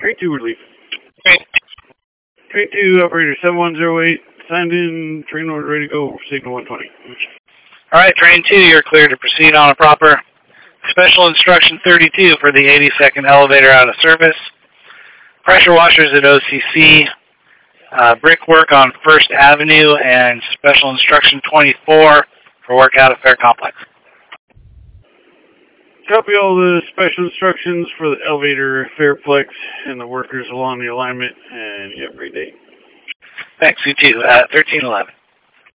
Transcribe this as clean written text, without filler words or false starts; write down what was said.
Train 2 relief. Great. Train 2, operator 7108, signed in, train order ready to go, signal 120. All right, train 2, you're cleared to proceed on a proper special instruction 32 for the 82nd elevator out of service. Pressure washers at OCC, brickwork on First Avenue, and special instruction 24 for work out of Fair Complex. Copy all the special instructions for the elevator, Fairplex, and the workers along the alignment, and you have a great day. Thanks, you too. 1311.